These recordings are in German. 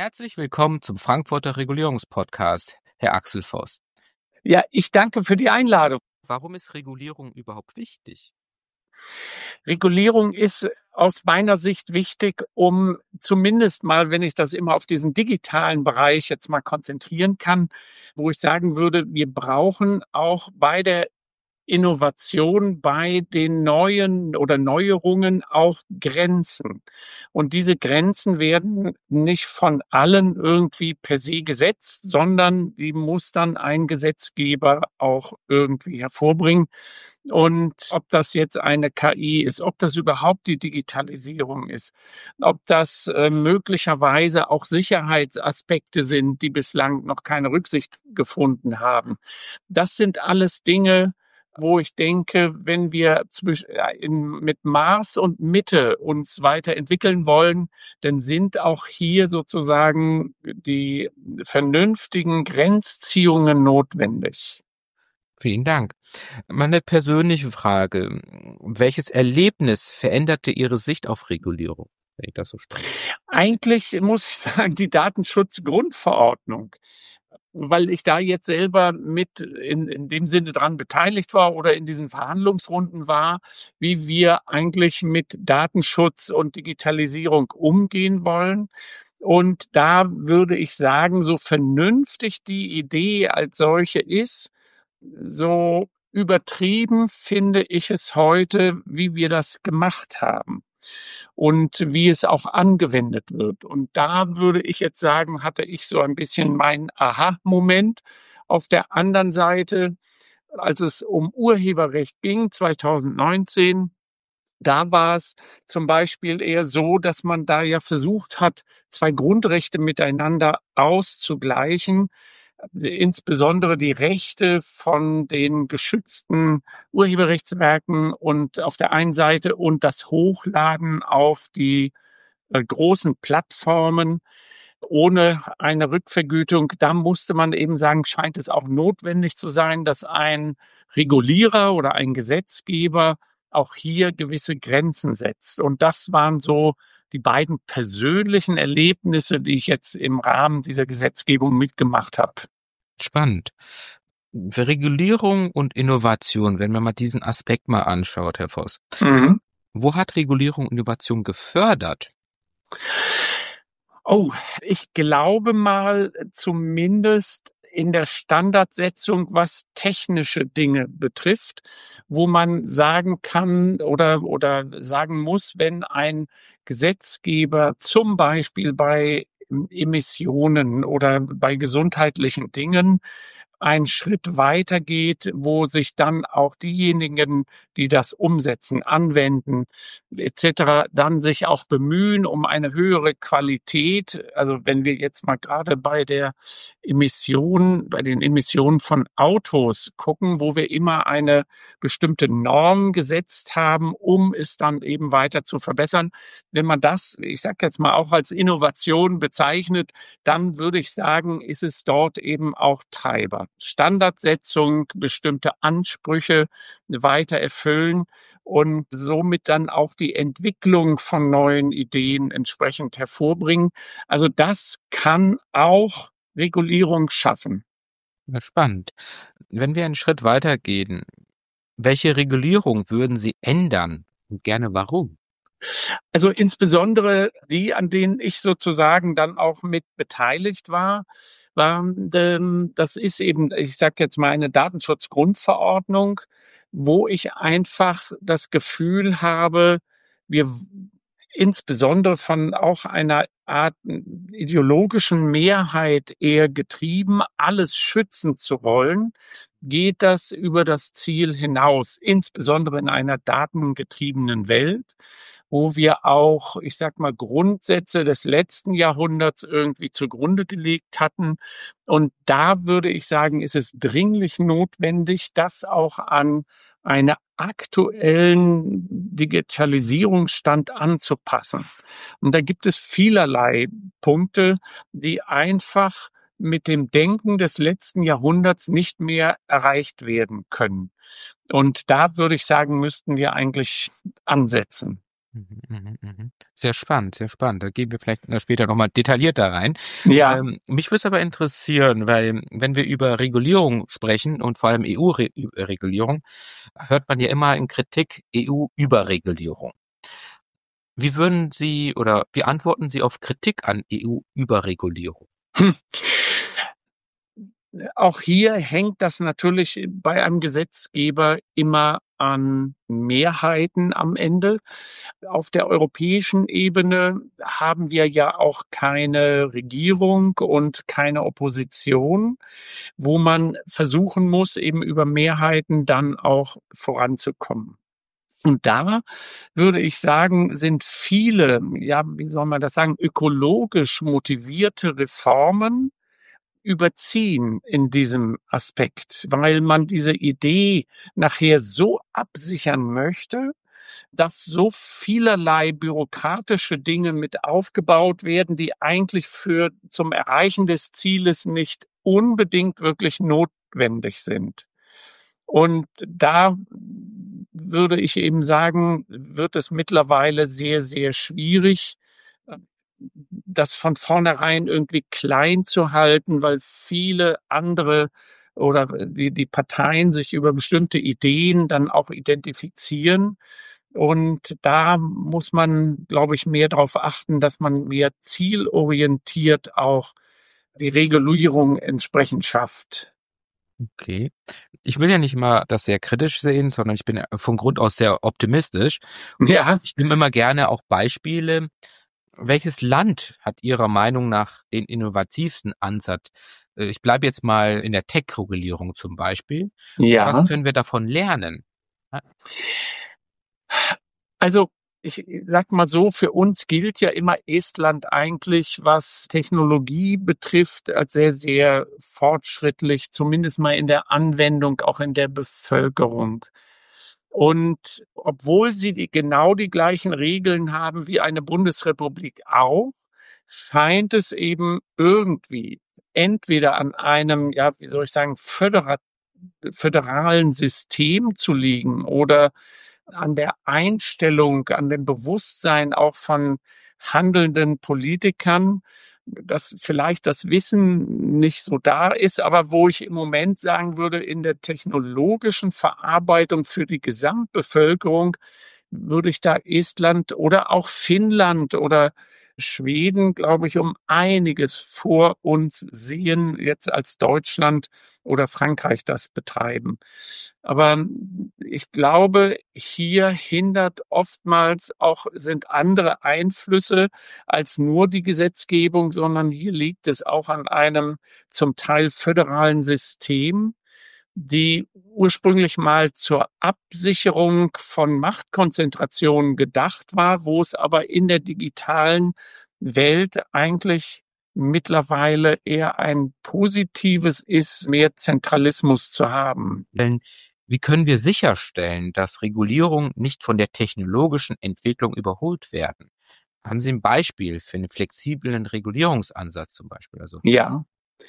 Herzlich willkommen zum Frankfurter Regulierungspodcast, Herr Axel Voss. Ja, ich danke für die Einladung. Warum ist Regulierung überhaupt wichtig? Regulierung ist aus meiner Sicht wichtig, um zumindest mal, wenn ich das immer auf diesen digitalen Bereich jetzt mal konzentrieren kann, wo ich sagen würde, wir brauchen auch bei der Innovation, bei den neuen oder Neuerungen auch Grenzen. Und diese Grenzen werden nicht von allen irgendwie per se gesetzt, sondern die muss dann ein Gesetzgeber auch irgendwie hervorbringen. Und ob das jetzt eine KI ist, ob das überhaupt die Digitalisierung ist, ob das möglicherweise auch Sicherheitsaspekte sind, die bislang noch keine Rücksicht gefunden haben. Das sind alles Dinge, wo ich denke, wenn wir mit Maß und Mitte uns weiterentwickeln wollen, dann sind auch hier sozusagen die vernünftigen Grenzziehungen notwendig. Vielen Dank. Meine persönliche Frage: Welches Erlebnis veränderte Ihre Sicht auf Regulierung, wenn ich das so spreche? Eigentlich muss ich sagen, die Datenschutzgrundverordnung, weil ich da jetzt selber mit in dem Sinne dran beteiligt war oder in diesen Verhandlungsrunden war, wie wir eigentlich mit Datenschutz und Digitalisierung umgehen wollen. Und da würde ich sagen, so vernünftig die Idee als solche ist, so übertrieben finde ich es heute, wie wir das gemacht haben und wie es auch angewendet wird. Und da würde ich jetzt sagen, hatte ich so ein bisschen meinen Aha-Moment. Auf der anderen Seite, als es um Urheberrecht ging, 2019, da war es zum Beispiel eher so, dass man da ja versucht hat, zwei Grundrechte miteinander auszugleichen, insbesondere die Rechte von den geschützten Urheberrechtswerken und auf der einen Seite und das Hochladen auf die großen Plattformen ohne eine Rückvergütung. Da musste man eben sagen, scheint es auch notwendig zu sein, dass ein Regulierer oder ein Gesetzgeber auch hier gewisse Grenzen setzt. Und das waren so die beiden persönlichen Erlebnisse, die ich jetzt im Rahmen dieser Gesetzgebung mitgemacht habe. Spannend. Für Regulierung und Innovation, wenn man mal diesen Aspekt mal anschaut, Herr Voss. Wo hat Regulierung und Innovation gefördert? Oh, ich glaube mal zumindest in der Standardsetzung, was technische Dinge betrifft, wo man sagen kann oder sagen muss, wenn ein Gesetzgeber zum Beispiel bei Emissionen oder bei gesundheitlichen Dingen einen Schritt weiter geht, wo sich dann auch diejenigen, die das umsetzen, anwenden, etc., dann sich auch bemühen um eine höhere Qualität. Also wenn wir jetzt mal gerade bei den Emissionen von Autos gucken, wo wir immer eine bestimmte Norm gesetzt haben, um es dann eben weiter zu verbessern. Wenn man das, ich sage jetzt mal, auch als Innovation bezeichnet, dann würde ich sagen, ist es dort eben auch Treiber. Standardsetzung, bestimmte Ansprüche weiter erfüllen und somit dann auch die Entwicklung von neuen Ideen entsprechend hervorbringen. Also das kann auch Regulierung schaffen. Ja, spannend. Wenn wir einen Schritt weiter gehen, welche Regulierung würden Sie ändern und gerne warum? Also insbesondere die, an denen ich sozusagen dann auch mit beteiligt war, das ist eben, ich sage jetzt mal, eine Datenschutzgrundverordnung, wo ich einfach das Gefühl habe, wir insbesondere von auch einer Art ideologischen Mehrheit eher getrieben, alles schützen zu wollen, geht das über das Ziel hinaus, insbesondere in einer datengetriebenen Welt, wo wir auch, ich sag mal, Grundsätze des letzten Jahrhunderts irgendwie zugrunde gelegt hatten. Und da würde ich sagen, ist es dringlich notwendig, das auch an einen aktuellen Digitalisierungsstand anzupassen. Und da gibt es vielerlei Punkte, die einfach mit dem Denken des letzten Jahrhunderts nicht mehr erreicht werden können. Und da würde ich sagen, müssten wir eigentlich ansetzen. Mhm, mhm, mhm. Sehr spannend, sehr spannend. Da gehen wir vielleicht später nochmal detaillierter rein. Ja. Mich würde es aber interessieren, weil wenn wir über Regulierung sprechen und vor allem EU-Regulierung, hört man ja immer in Kritik EU-Überregulierung. Wie würden Sie oder wie antworten Sie auf Kritik an EU-Überregulierung? Auch hier hängt das natürlich bei einem Gesetzgeber immer an Mehrheiten am Ende. Auf der europäischen Ebene haben wir ja auch keine Regierung und keine Opposition, wo man versuchen muss, eben über Mehrheiten dann auch voranzukommen. Und da würde ich sagen, sind viele, ja, wie soll man das sagen, ökologisch motivierte Reformen überziehen in diesem Aspekt, weil man diese Idee nachher so absichern möchte, dass so vielerlei bürokratische Dinge mit aufgebaut werden, die eigentlich für zum Erreichen des Zieles nicht unbedingt wirklich notwendig sind. Und da würde ich eben sagen, wird es mittlerweile sehr, sehr schwierig, das von vornherein irgendwie klein zu halten, weil viele andere oder die Parteien sich über bestimmte Ideen dann auch identifizieren. Und da muss man, glaube ich, mehr darauf achten, dass man mehr zielorientiert auch die Regulierung entsprechend schafft. Okay. Ich will ja nicht immer das sehr kritisch sehen, sondern ich bin ja von Grund aus sehr optimistisch. Ja, Ich nehme immer gerne auch Beispiele. Welches Land hat Ihrer Meinung nach den innovativsten Ansatz? Ich bleibe jetzt mal in der Tech-Regulierung zum Beispiel. Und was ja. können wir davon lernen? Also ich sag mal so, für uns gilt ja immer Estland eigentlich, was Technologie betrifft, als sehr, sehr fortschrittlich, zumindest mal in der Anwendung, auch in der Bevölkerung. Und obwohl sie genau die gleichen Regeln haben wie eine Bundesrepublik auch, scheint es eben irgendwie entweder an einem, ja, wie soll ich sagen, föderalen System zu liegen oder an der Einstellung, an dem Bewusstsein auch von handelnden Politikern, dass vielleicht das Wissen nicht so da ist, aber wo ich im Moment sagen würde, in der technologischen Verarbeitung für die Gesamtbevölkerung würde ich da Estland oder auch Finnland oder Schweden, glaube ich, um einiges vor uns sehen, jetzt als Deutschland oder Frankreich das betreiben. Aber ich glaube, hier hindert oftmals auch, sind andere Einflüsse als nur die Gesetzgebung, sondern hier liegt es auch an einem zum Teil föderalen System, die ursprünglich mal zur Absicherung von Machtkonzentrationen gedacht war, wo es aber in der digitalen Welt eigentlich mittlerweile eher ein positives ist, mehr Zentralismus zu haben. Denn wie können wir sicherstellen, dass Regulierungen nicht von der technologischen Entwicklung überholt werden? Haben Sie ein Beispiel für einen flexiblen Regulierungsansatz zum Beispiel? Also Ja.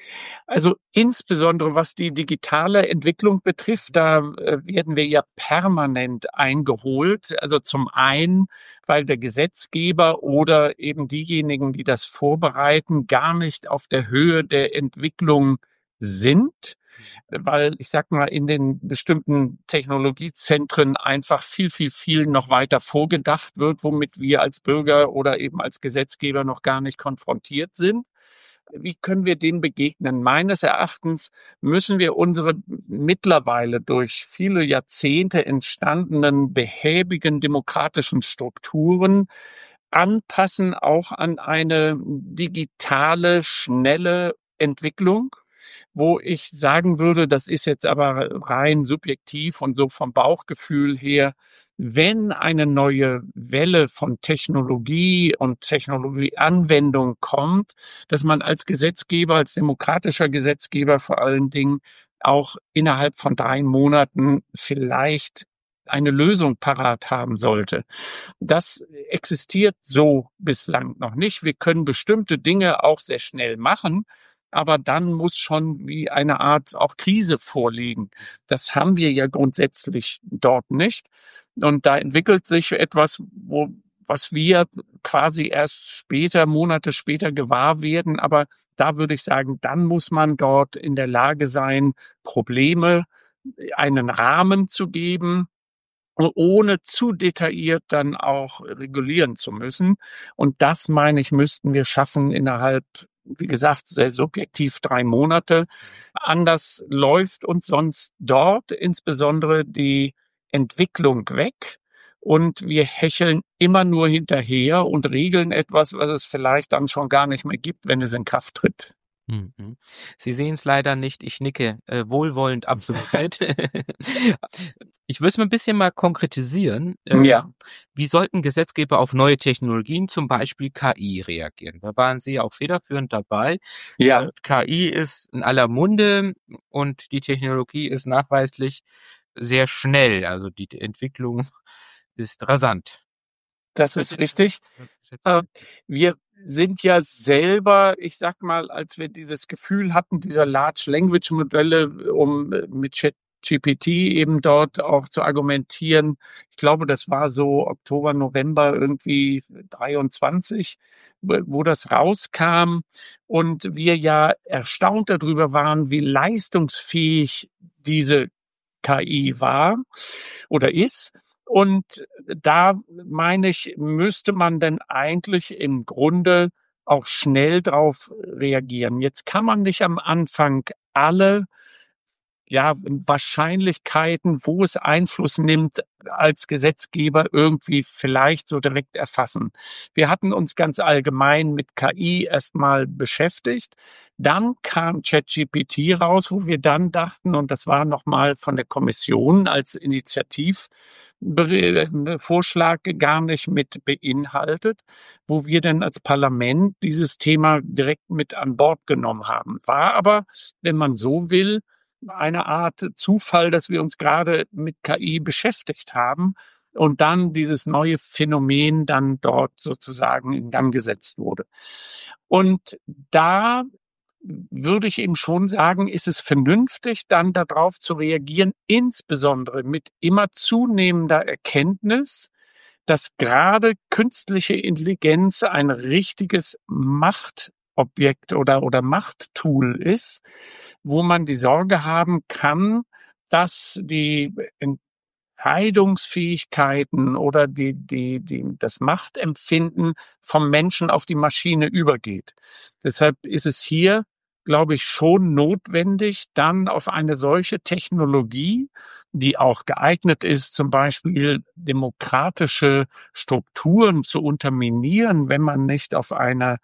Also insbesondere was die digitale Entwicklung betrifft, da werden wir ja permanent eingeholt. Also zum einen, weil der Gesetzgeber oder eben diejenigen, die das vorbereiten, gar nicht auf der Höhe der Entwicklung sind, weil ich sag mal, in den bestimmten Technologiezentren einfach viel noch weiter vorgedacht wird, womit wir als Bürger oder eben als Gesetzgeber noch gar nicht konfrontiert sind. Wie können wir dem begegnen? Meines Erachtens müssen wir unsere mittlerweile durch viele Jahrzehnte entstandenen behäbigen demokratischen Strukturen anpassen, auch an eine digitale, schnelle Entwicklung, wo ich sagen würde, das ist jetzt aber rein subjektiv und so vom Bauchgefühl her, wenn eine neue Welle von Technologie und Technologieanwendung kommt, dass man als Gesetzgeber, als demokratischer Gesetzgeber vor allen Dingen auch innerhalb von 3 Monaten vielleicht eine Lösung parat haben sollte. Das existiert so bislang noch nicht. Wir können bestimmte Dinge auch sehr schnell machen, aber dann muss schon wie eine Art auch Krise vorliegen. Das haben wir ja grundsätzlich dort nicht. Und da entwickelt sich etwas, wo was wir quasi erst später, Monate später gewahr werden. Aber da würde ich sagen, dann muss man dort in der Lage sein, Probleme einen Rahmen zu geben, ohne zu detailliert dann auch regulieren zu müssen. Und das, meine ich, müssten wir schaffen innerhalb, wie gesagt, sehr subjektiv 3 Monate. Anders läuft uns sonst dort insbesondere die Entwicklung weg. Und wir hecheln immer nur hinterher und regeln etwas, was es vielleicht dann schon gar nicht mehr gibt, wenn es in Kraft tritt. Mhm. Sie sehen es leider nicht, ich nicke wohlwollend abgewickelt. Ich würde es mal ein bisschen mal konkretisieren. Ja. Wie sollten Gesetzgeber auf neue Technologien, zum Beispiel KI, reagieren? Da waren Sie ja auch federführend dabei. Ja. KI ist in aller Munde und die Technologie ist nachweislich sehr schnell. Also die Entwicklung ist rasant. Das ist richtig. Wir sind ja selber, ich sag mal, als wir dieses Gefühl hatten, dieser Large Language Modelle, um mit ChatGPT eben dort auch zu argumentieren. Ich glaube, das war so Oktober, November irgendwie 23, wo das rauskam und wir ja erstaunt darüber waren, wie leistungsfähig diese KI war oder ist. Und da meine ich, müsste man denn eigentlich im Grunde auch schnell drauf reagieren. Jetzt kann man nicht am Anfang alle Wahrscheinlichkeiten, wo es Einfluss nimmt, als Gesetzgeber irgendwie vielleicht so direkt erfassen. Wir hatten uns ganz allgemein mit KI erstmal beschäftigt. Dann kam ChatGPT raus, wo wir dann dachten, und das war nochmal von der Kommission als Vorschlag gar nicht mit beinhaltet, wo wir dann als Parlament dieses Thema direkt mit an Bord genommen haben. War aber, wenn man so will, eine Art Zufall, dass wir uns gerade mit KI beschäftigt haben und dann dieses neue Phänomen dann dort sozusagen in Gang gesetzt wurde. Und da würde ich eben schon sagen, ist es vernünftig, dann darauf zu reagieren, insbesondere mit immer zunehmender Erkenntnis, dass gerade künstliche Intelligenz ein richtiges Machtobjekt oder Machttool ist, wo man die Sorge haben kann, dass die Entscheidungsfähigkeiten oder das Machtempfinden vom Menschen auf die Maschine übergeht. Deshalb ist es hier, glaube ich, schon notwendig, dann auf eine solche Technologie, die auch geeignet ist, zum Beispiel demokratische Strukturen zu unterminieren, wenn man nicht auf eine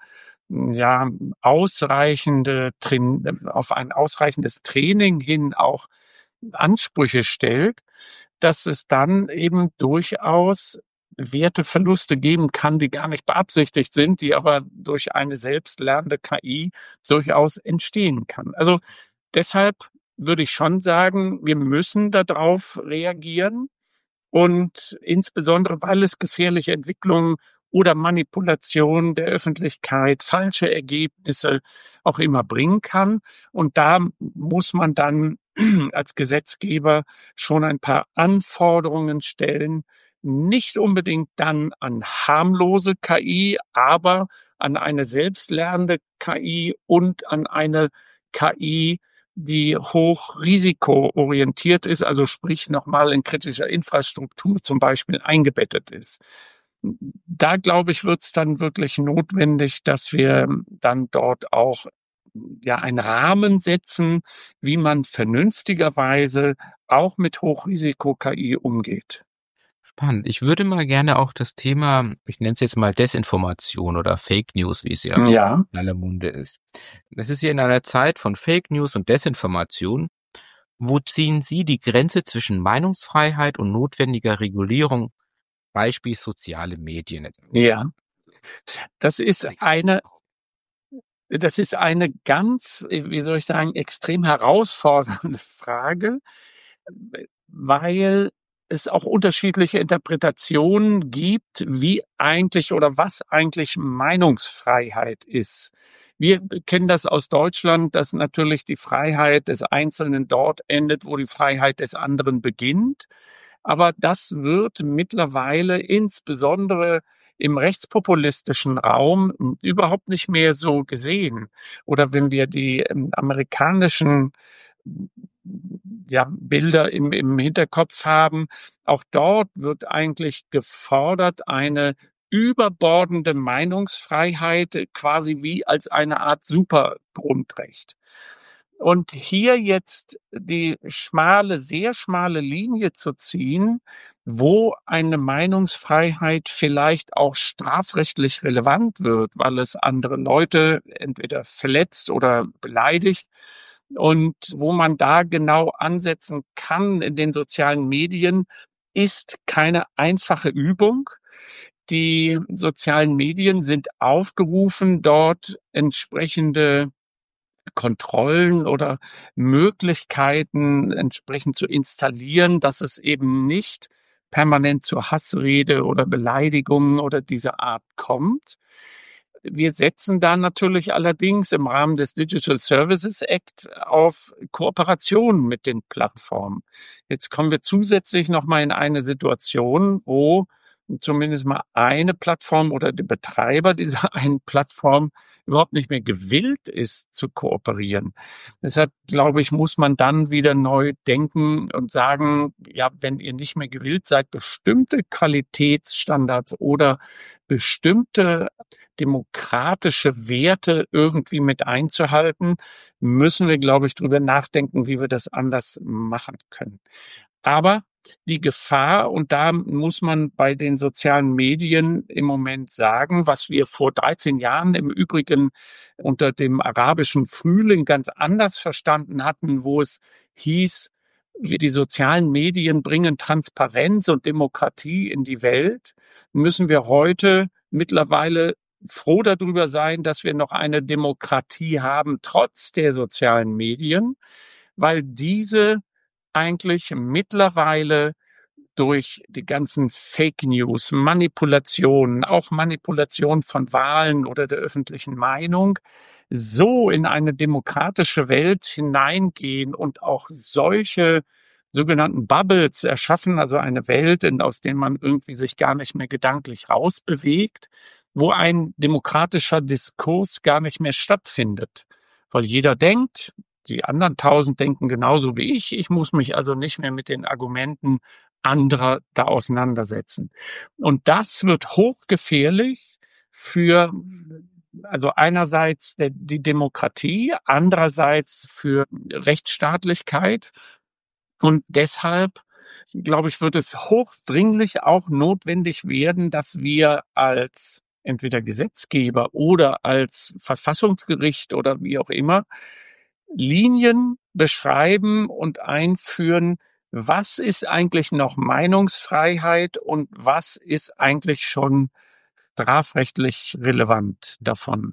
auf ein ausreichendes Training hin auch Ansprüche stellt, dass es dann eben durchaus Werteverluste geben kann, die gar nicht beabsichtigt sind, die aber durch eine selbstlernende KI durchaus entstehen kann. Also deshalb würde ich schon sagen, wir müssen darauf reagieren und insbesondere, weil es gefährliche Entwicklungen oder Manipulation der Öffentlichkeit, falsche Ergebnisse auch immer bringen kann. Und da muss man dann als Gesetzgeber schon ein paar Anforderungen stellen, nicht unbedingt dann an harmlose KI, aber an eine selbstlernende KI und an eine KI, die hochrisikoorientiert ist, also sprich nochmal in kritischer Infrastruktur zum Beispiel eingebettet ist. Da, glaube ich, wird es dann wirklich notwendig, dass wir dann dort auch einen Rahmen setzen, wie man vernünftigerweise auch mit Hochrisiko-KI umgeht. Spannend. Ich würde mal gerne auch das Thema, ich nenne es jetzt mal Desinformation oder Fake News, wie es ja in aller Munde ist. Das ist ja in einer Zeit von Fake News und Desinformation. Wo ziehen Sie die Grenze zwischen Meinungsfreiheit und notwendiger Regulierung, Beispiel soziale Medien? Ja, das ist eine ganz, wie soll ich sagen, extrem herausfordernde Frage, weil es auch unterschiedliche Interpretationen gibt, wie eigentlich oder was eigentlich Meinungsfreiheit ist. Wir kennen das aus Deutschland, dass natürlich die Freiheit des Einzelnen dort endet, wo die Freiheit des anderen beginnt. Aber das wird mittlerweile insbesondere im rechtspopulistischen Raum überhaupt nicht mehr so gesehen. Oder wenn wir die amerikanischen Bilder im Hinterkopf haben, auch dort wird eigentlich gefordert, eine überbordende Meinungsfreiheit quasi wie als eine Art Supergrundrecht. Und hier jetzt die sehr schmale Linie zu ziehen, wo eine Meinungsfreiheit vielleicht auch strafrechtlich relevant wird, weil es andere Leute entweder verletzt oder beleidigt, und wo man da genau ansetzen kann in den sozialen Medien, ist keine einfache Übung. Die sozialen Medien sind aufgerufen, dort entsprechende Kontrollen oder Möglichkeiten entsprechend zu installieren, dass es eben nicht permanent zu Hassrede oder Beleidigungen oder dieser Art kommt. Wir setzen da natürlich allerdings im Rahmen des Digital Services Act auf Kooperationen mit den Plattformen. Jetzt kommen wir zusätzlich noch mal in eine Situation, wo zumindest mal eine Plattform oder der Betreiber dieser einen Plattform überhaupt nicht mehr gewillt ist zu kooperieren. Deshalb, glaube ich, muss man dann wieder neu denken und sagen, ja, wenn ihr nicht mehr gewillt seid, bestimmte Qualitätsstandards oder bestimmte demokratische Werte irgendwie mit einzuhalten, müssen wir, glaube ich, drüber nachdenken, wie wir das anders machen können. Aber die Gefahr, und da muss man bei den sozialen Medien im Moment sagen, was wir vor 13 Jahren im Übrigen unter dem arabischen Frühling ganz anders verstanden hatten, wo es hieß, die sozialen Medien bringen Transparenz und Demokratie in die Welt, müssen wir heute mittlerweile froh darüber sein, dass wir noch eine Demokratie haben, trotz der sozialen Medien, weil diese eigentlich mittlerweile durch die ganzen Fake News, Manipulationen, auch Manipulation von Wahlen oder der öffentlichen Meinung, so in eine demokratische Welt hineingehen und auch solche sogenannten Bubbles erschaffen, also eine Welt, aus der man irgendwie sich gar nicht mehr gedanklich rausbewegt, wo ein demokratischer Diskurs gar nicht mehr stattfindet. Weil jeder denkt, die anderen 1000 denken genauso wie ich. Ich muss mich also nicht mehr mit den Argumenten anderer da auseinandersetzen. Und das wird hochgefährlich für, also einerseits die Demokratie, andererseits für Rechtsstaatlichkeit. Und deshalb, glaube ich, wird es hochdringlich auch notwendig werden, dass wir als entweder Gesetzgeber oder als Verfassungsgericht oder wie auch immer Linien beschreiben und einführen, was ist eigentlich noch Meinungsfreiheit und was ist eigentlich schon strafrechtlich relevant davon.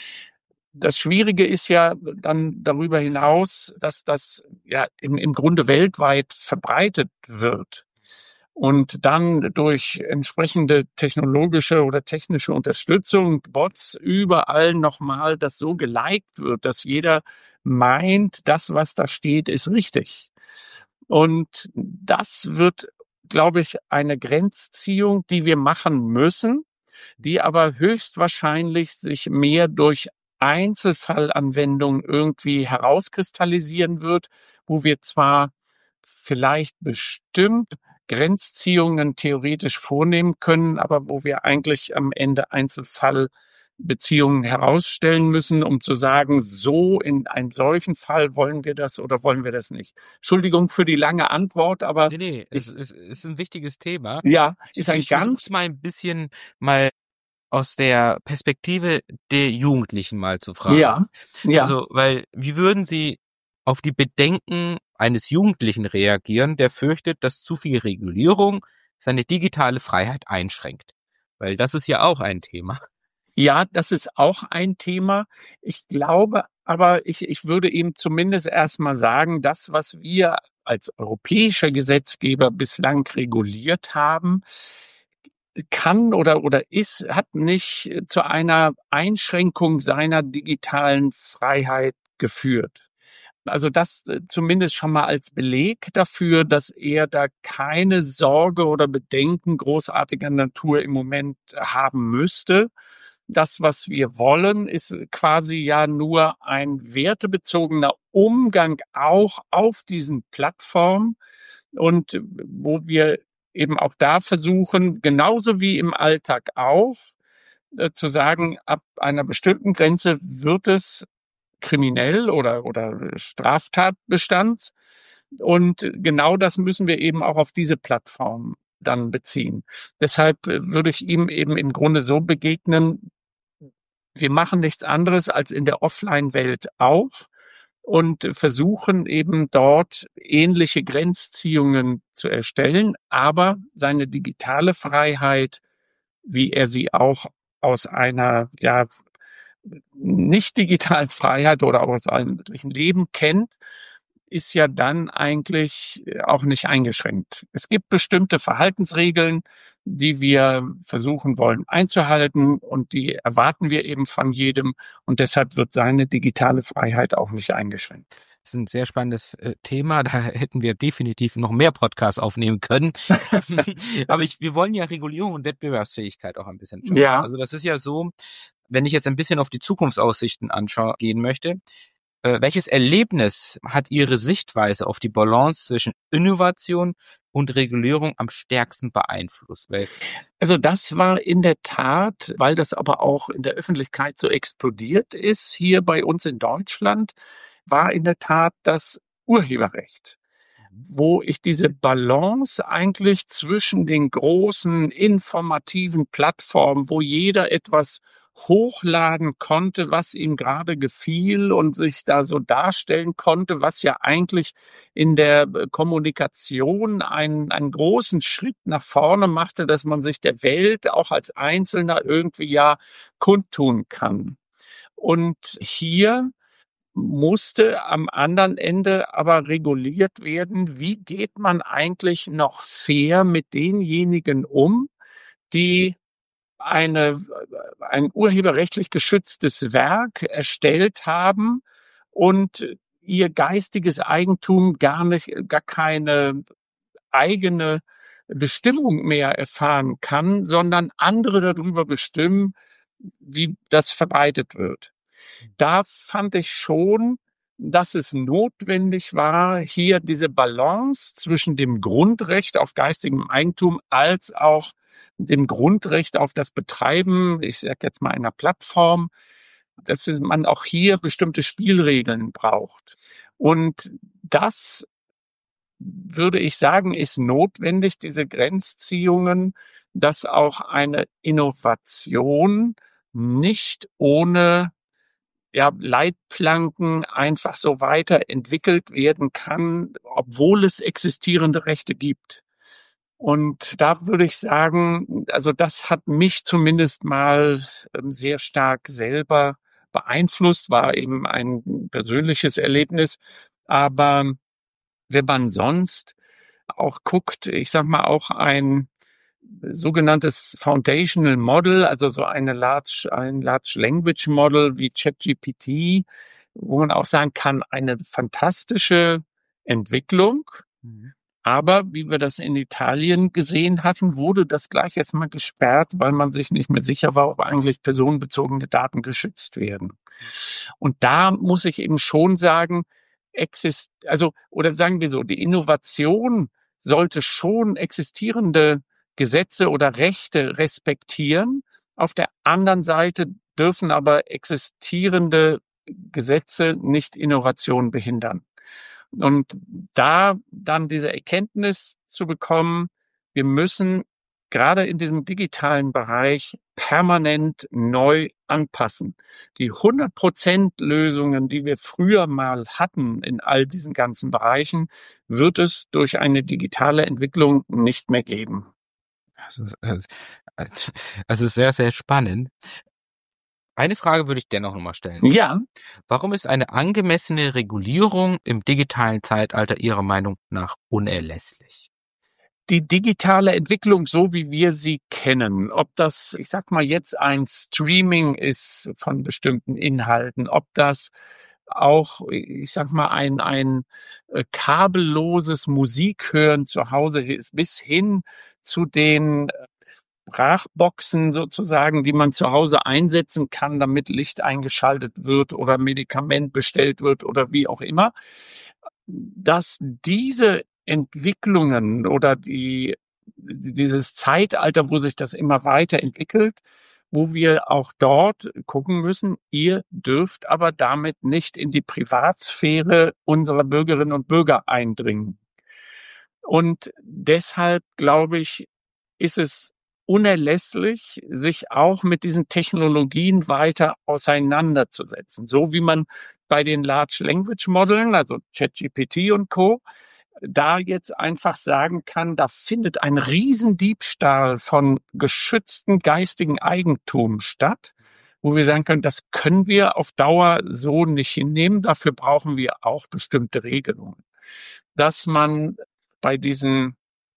Das Schwierige ist ja dann darüber hinaus, dass das ja im Grunde weltweit verbreitet wird und dann durch entsprechende technologische oder technische Unterstützung, Bots, überall nochmal das so geliked wird, dass jeder meint, das, was da steht, ist richtig. Und das wird, glaube ich, eine Grenzziehung, die wir machen müssen, die aber höchstwahrscheinlich sich mehr durch Einzelfallanwendungen irgendwie herauskristallisieren wird, wo wir zwar vielleicht bestimmt Grenzziehungen theoretisch vornehmen können, aber wo wir eigentlich am Ende Einzelfallbeziehungen herausstellen müssen, um zu sagen, so in einem solchen Fall wollen wir das oder wollen wir das nicht. Entschuldigung für die lange Antwort, aber Nee, es ist ein wichtiges Thema. ja, ist ein Ich versuche ganz es mal ein bisschen mal aus der Perspektive der Jugendlichen mal zu fragen. ja. Also, weil wie würden Sie auf die Bedenken eines Jugendlichen reagieren, der fürchtet, dass zu viel Regulierung seine digitale Freiheit einschränkt? Weil das ist ja auch ein Thema. Ja, das ist auch ein Thema. Ich glaube aber, ich würde eben zumindest erstmal sagen, das, was wir als europäischer Gesetzgeber bislang reguliert haben, kann oder hat nicht zu einer Einschränkung seiner digitalen Freiheit geführt. Also das zumindest schon mal als Beleg dafür, dass er da keine Sorge oder Bedenken großartiger Natur im Moment haben müsste. Das, was wir wollen, ist quasi ja nur ein wertebezogener Umgang auch auf diesen Plattformen und wo wir eben auch da versuchen, genauso wie im Alltag auch, zu sagen, ab einer bestimmten Grenze wird es kriminell oder Straftatbestand. Und genau das müssen wir eben auch auf diese Plattform dann beziehen. Deshalb würde ich ihm eben im Grunde so begegnen, wir machen nichts anderes als in der Offline-Welt auch und versuchen eben dort ähnliche Grenzziehungen zu erstellen, aber seine digitale Freiheit, wie er sie auch aus einer nicht digitalen Freiheit oder aus einem wirklichen Leben kennt, ist ja dann eigentlich auch nicht eingeschränkt. Es gibt bestimmte Verhaltensregeln, die wir versuchen wollen einzuhalten und die erwarten wir eben von jedem und deshalb wird seine digitale Freiheit auch nicht eingeschränkt. Das ist ein sehr spannendes Thema. Da hätten wir definitiv noch mehr Podcasts aufnehmen können. Aber wir wollen ja Regulierung und Wettbewerbsfähigkeit auch ein bisschen schauen. Ja. Also das ist ja so, wenn ich jetzt ein bisschen auf die Zukunftsaussichten gehen möchte, welches Erlebnis hat Ihre Sichtweise auf die Balance zwischen Innovation und Regulierung am stärksten beeinflusst? Also das war in der Tat, weil das aber auch in der Öffentlichkeit so explodiert ist, hier bei uns in Deutschland, war in der Tat das Urheberrecht, wo ich diese Balance eigentlich zwischen den großen informativen Plattformen, wo jeder etwas hochladen konnte, was ihm gerade gefiel und sich da so darstellen konnte, was ja eigentlich in der Kommunikation einen großen Schritt nach vorne machte, dass man sich der Welt auch als Einzelner irgendwie ja kundtun kann. Und hier musste am anderen Ende aber reguliert werden, wie geht man eigentlich noch fair mit denjenigen um, die ein urheberrechtlich geschütztes Werk erstellt haben und ihr geistiges Eigentum gar keine eigene Bestimmung mehr erfahren kann, sondern andere darüber bestimmen, wie das verbreitet wird. Da fand ich schon, dass es notwendig war, hier diese Balance zwischen dem Grundrecht auf geistigem Eigentum als auch dem Grundrecht auf das Betreiben, ich sage jetzt mal einer Plattform, dass man auch hier bestimmte Spielregeln braucht. Und das würde ich sagen, ist notwendig, diese Grenzziehungen, dass auch eine Innovation nicht ohne Leitplanken einfach so weiterentwickelt werden kann, obwohl es existierende Rechte gibt. Und da würde ich sagen, also das hat mich zumindest mal sehr stark selber beeinflusst, war eben ein persönliches Erlebnis. Aber wenn man sonst auch guckt, ich sag mal auch ein sogenanntes Foundational Model, also so ein Large Language Model wie ChatGPT, wo man auch sagen kann, eine fantastische Entwicklung. Aber wie wir das in Italien gesehen hatten, wurde das gleich erstmal gesperrt, weil man sich nicht mehr sicher war, ob eigentlich personenbezogene Daten geschützt werden. Und da muss ich eben schon sagen, oder sagen wir so, die Innovation sollte schon existierende Gesetze oder Rechte respektieren. Auf der anderen Seite dürfen aber existierende Gesetze nicht Innovation behindern. Und da dann diese Erkenntnis zu bekommen, wir müssen gerade in diesem digitalen Bereich permanent neu anpassen. Die 100% Lösungen, die wir früher mal hatten in all diesen ganzen Bereichen, wird es durch eine digitale Entwicklung nicht mehr geben. Also sehr, sehr spannend. Eine Frage würde ich dennoch nochmal stellen. Ja. Warum ist eine angemessene Regulierung im digitalen Zeitalter Ihrer Meinung nach unerlässlich? Die digitale Entwicklung, so wie wir sie kennen, ob das, ich sag mal jetzt ein Streaming ist von bestimmten Inhalten, ob das auch, ich sag mal, ein kabelloses Musikhören zu Hause ist, bis hin zu den Sprachboxen sozusagen, die man zu Hause einsetzen kann, damit Licht eingeschaltet wird oder Medikament bestellt wird oder wie auch immer, dass diese Entwicklungen oder dieses Zeitalter, wo sich das immer weiterentwickelt, wo wir auch dort gucken müssen, ihr dürft aber damit nicht in die Privatsphäre unserer Bürgerinnen und Bürger eindringen. Und deshalb, glaube ich, ist es unerlässlich, sich auch mit diesen Technologien weiter auseinanderzusetzen. So wie man bei den Large Language Modellen, also ChatGPT und Co., da jetzt einfach sagen kann, da findet ein Riesendiebstahl von geschütztem geistigen Eigentum statt, wo wir sagen können, das können wir auf Dauer so nicht hinnehmen. Dafür brauchen wir auch bestimmte Regelungen. Dass man bei diesen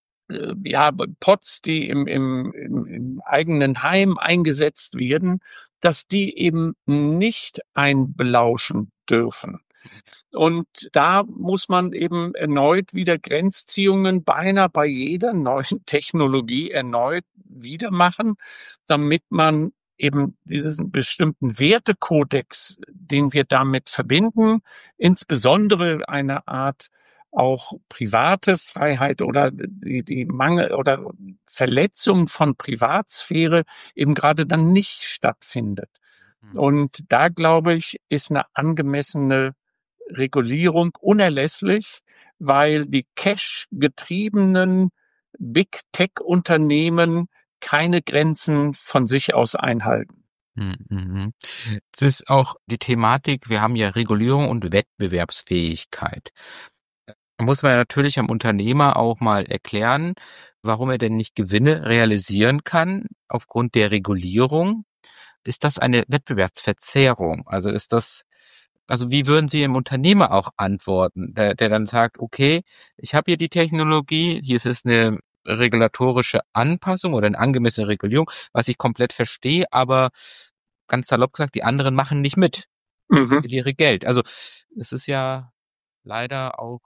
Pots, die im eigenen Heim eingesetzt werden, dass die eben nicht einbelauschen dürfen. Und da muss man eben erneut wieder Grenzziehungen beinahe bei jeder neuen Technologie erneut wieder machen, damit man eben diesen bestimmten Wertekodex, den wir damit verbinden, insbesondere eine Art auch private Freiheit oder die Mangel oder Verletzung von Privatsphäre eben gerade dann nicht stattfindet. Und da, glaube ich, ist eine angemessene Regulierung unerlässlich, weil die Cash-getriebenen Big Tech-Unternehmen keine Grenzen von sich aus einhalten. Mhm. Es ist auch die Thematik, wir haben ja Regulierung und Wettbewerbsfähigkeit. Da muss man natürlich am Unternehmer auch mal erklären, warum er denn nicht Gewinne realisieren kann aufgrund der Regulierung. Ist das eine Wettbewerbsverzerrung? Also wie würden Sie im Unternehmer auch antworten, der dann sagt, okay, ich habe hier die Technologie, hier ist es eine regulatorische Anpassung oder eine angemessene Regulierung, was ich komplett verstehe, aber ganz salopp gesagt, die anderen machen nicht mit, Mhm. mit ihrem Geld. Also es ist ja leider auch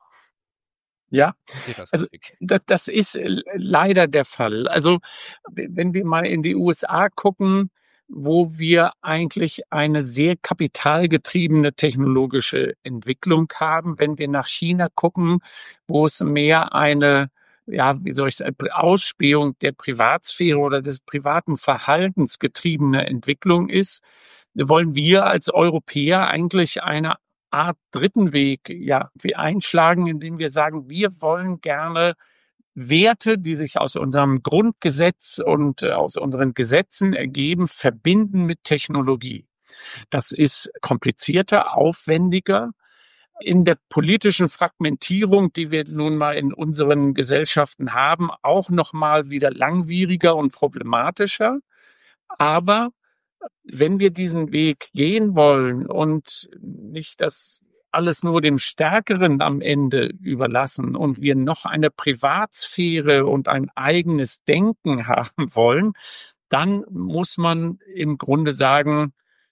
Ja, passiert das also häufig. das ist leider der Fall. Also wenn wir mal in die USA gucken, wo wir eigentlich eine sehr kapitalgetriebene technologische Entwicklung haben, wenn wir nach China gucken, wo es mehr eine, ja, wie soll ich sagen, Ausspähung der Privatsphäre oder des privaten Verhaltens getriebene Entwicklung ist, wollen wir als Europäer eigentlich eine Art dritten Weg, ja, sie einschlagen, indem wir sagen, wir wollen gerne Werte, die sich aus unserem Grundgesetz und aus unseren Gesetzen ergeben, verbinden mit Technologie. Das ist komplizierter, aufwendiger. In der politischen Fragmentierung, die wir nun mal in unseren Gesellschaften haben, auch noch mal wieder langwieriger und problematischer. Aber wenn wir diesen Weg gehen wollen und nicht das alles nur dem Stärkeren am Ende überlassen und wir noch eine Privatsphäre und ein eigenes Denken haben wollen, dann muss man im Grunde sagen,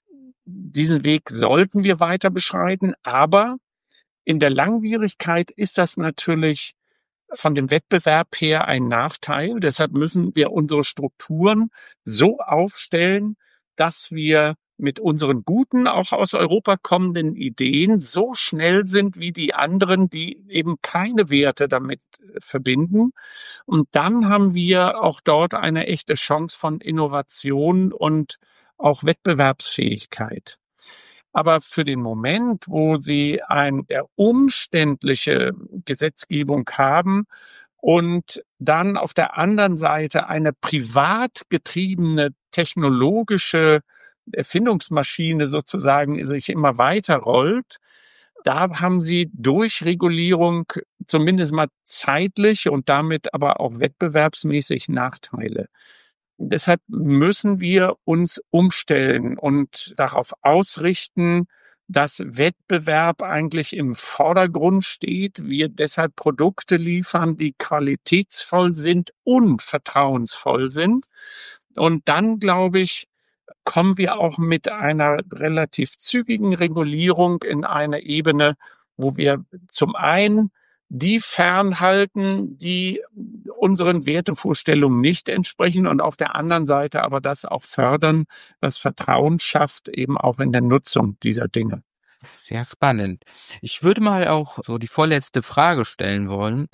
diesen Weg sollten wir weiter beschreiten. Aber in der Langwierigkeit ist das natürlich von dem Wettbewerb her ein Nachteil. Deshalb müssen wir unsere Strukturen so aufstellen, dass wir mit unseren guten, auch aus Europa kommenden Ideen so schnell sind wie die anderen, die eben keine Werte damit verbinden. Und dann haben wir auch dort eine echte Chance von Innovation und auch Wettbewerbsfähigkeit. Aber für den Moment, wo Sie eine umständliche Gesetzgebung haben und dann auf der anderen Seite eine privat getriebene technologische Erfindungsmaschine sozusagen sich immer weiter rollt, da haben Sie durch Regulierung zumindest mal zeitlich und damit aber auch wettbewerbsmäßig Nachteile. Deshalb müssen wir uns umstellen und darauf ausrichten, dass Wettbewerb eigentlich im Vordergrund steht. Wir deshalb Produkte liefern, die qualitätsvoll sind und vertrauensvoll sind. Und dann, glaube ich, kommen wir auch mit einer relativ zügigen Regulierung in eine Ebene, wo wir zum einen die fernhalten, die unseren Wertevorstellungen nicht entsprechen und auf der anderen Seite aber das auch fördern, was Vertrauen schafft, eben auch in der Nutzung dieser Dinge. Sehr spannend. Ich würde mal auch so die vorletzte Frage stellen wollen.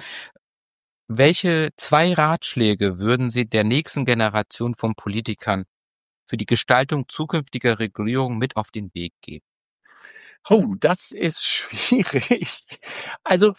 Welche 2 Ratschläge würden Sie der nächsten Generation von Politikern für die Gestaltung zukünftiger Regulierung mit auf den Weg geben? Oh, das ist schwierig. Also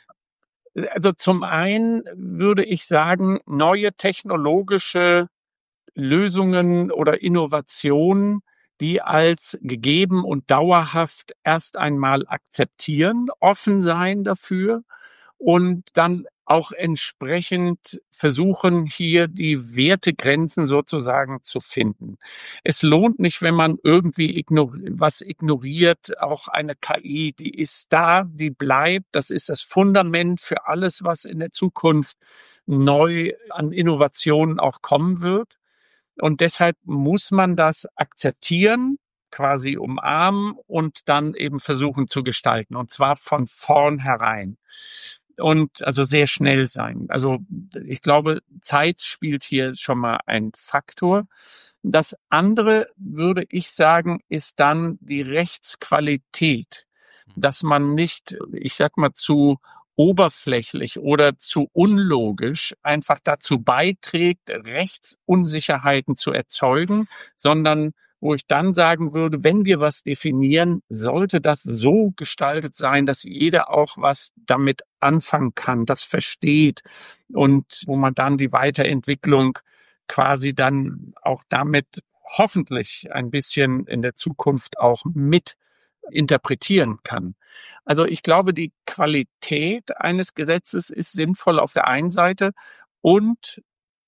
zum einen würde ich sagen, neue technologische Lösungen oder Innovationen, die als gegeben und dauerhaft erst einmal akzeptieren, offen sein dafür und dann auch entsprechend versuchen, hier die Wertegrenzen sozusagen zu finden. Es lohnt nicht, wenn man irgendwie was ignoriert. Auch eine KI, die ist da, die bleibt. Das ist das Fundament für alles, was in der Zukunft neu an Innovationen auch kommen wird. Und deshalb muss man das akzeptieren, quasi umarmen und dann eben versuchen zu gestalten. Und zwar von vornherein. Und also sehr schnell sein. Also ich glaube, Zeit spielt hier schon mal ein Faktor. Das andere, würde ich sagen, ist dann die Rechtsqualität, dass man nicht, ich sag mal, zu oberflächlich oder zu unlogisch einfach dazu beiträgt, Rechtsunsicherheiten zu erzeugen, sondern wo ich dann sagen würde, wenn wir was definieren, sollte das so gestaltet sein, dass jeder auch was damit anfangen kann, das versteht und wo man dann die Weiterentwicklung quasi dann auch damit hoffentlich ein bisschen in der Zukunft auch mit interpretieren kann. Also ich glaube, die Qualität eines Gesetzes ist sinnvoll auf der einen Seite und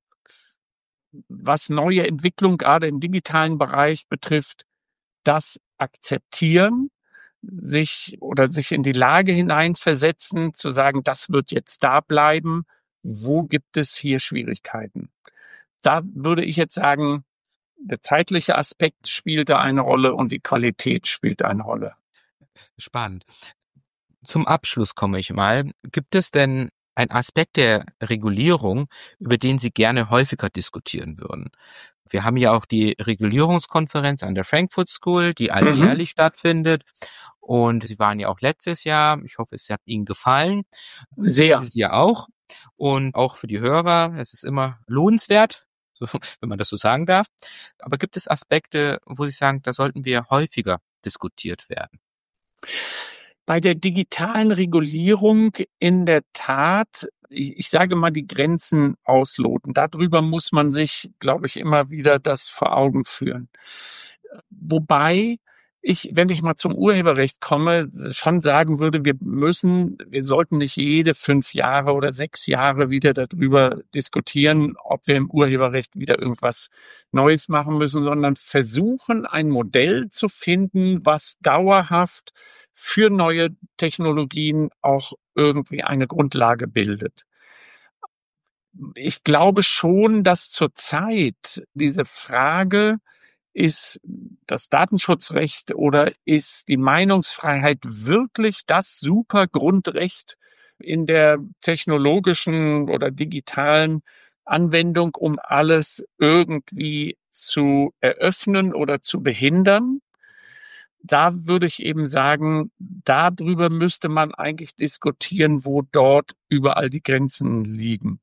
was neue Entwicklung gerade im digitalen Bereich betrifft, das akzeptieren, sich in die Lage hineinversetzen, zu sagen, das wird jetzt da bleiben. Wo gibt es hier Schwierigkeiten? Da würde ich jetzt sagen, der zeitliche Aspekt spielt da eine Rolle und die Qualität spielt eine Rolle. Spannend. Zum Abschluss komme ich mal. Gibt es denn einen Aspekt der Regulierung, über den Sie gerne häufiger diskutieren würden? Wir haben ja auch die Regulierungskonferenz an der Frankfurt School, die alljährlich stattfindet. Und Sie waren ja auch letztes Jahr. Ich hoffe, es hat Ihnen gefallen. Sehr. Dieses Jahr auch. Und auch für die Hörer, es ist immer lohnenswert, wenn man das so sagen darf. Aber gibt es Aspekte, wo Sie sagen, da sollten wir häufiger diskutiert werden? Bei der digitalen Regulierung in der Tat, ich sage mal, die Grenzen ausloten. Darüber muss man sich, glaube ich, immer wieder das vor Augen führen. Wobei ich, wenn ich mal zum Urheberrecht komme, schon sagen würde, wir sollten nicht jede 5 Jahre oder 6 Jahre wieder darüber diskutieren, ob wir im Urheberrecht wieder irgendwas Neues machen müssen, sondern versuchen, ein Modell zu finden, was dauerhaft für neue Technologien auch irgendwie eine Grundlage bildet. Ich glaube schon, dass zurzeit diese Frage, ist das Datenschutzrecht oder ist die Meinungsfreiheit wirklich das super Grundrecht in der technologischen oder digitalen Anwendung, um alles irgendwie zu eröffnen oder zu behindern? Da würde ich eben sagen, darüber müsste man eigentlich diskutieren, wo dort überall die Grenzen liegen.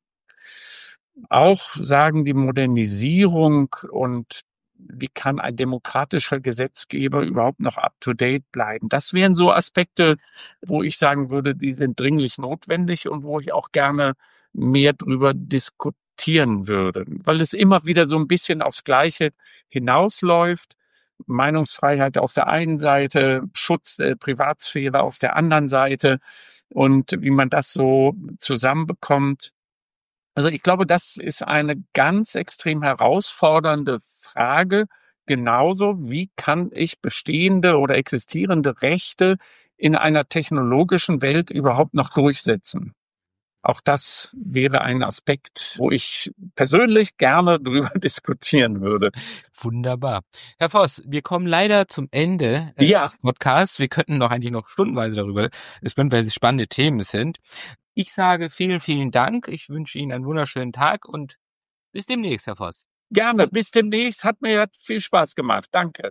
Auch sagen die Modernisierung und wie kann ein demokratischer Gesetzgeber überhaupt noch up-to-date bleiben? Das wären so Aspekte, wo ich sagen würde, die sind dringlich notwendig und wo ich auch gerne mehr drüber diskutieren würde, weil es immer wieder so ein bisschen aufs Gleiche hinausläuft. Meinungsfreiheit auf der einen Seite, Schutz der Privatsphäre auf der anderen Seite und wie man das so zusammenbekommt. Also ich glaube, das ist eine ganz extrem herausfordernde Frage. Genauso wie kann ich bestehende oder existierende Rechte in einer technologischen Welt überhaupt noch durchsetzen? Auch das wäre ein Aspekt, wo ich persönlich gerne drüber diskutieren würde. Wunderbar. Herr Voss, wir kommen leider zum Ende des Podcasts. Wir könnten eigentlich noch stundenweise darüber diskutieren, weil es spannende Themen sind. Ich sage vielen, vielen Dank. Ich wünsche Ihnen einen wunderschönen Tag und bis demnächst, Herr Voss. Gerne, bis demnächst. Hat mir viel Spaß gemacht. Danke.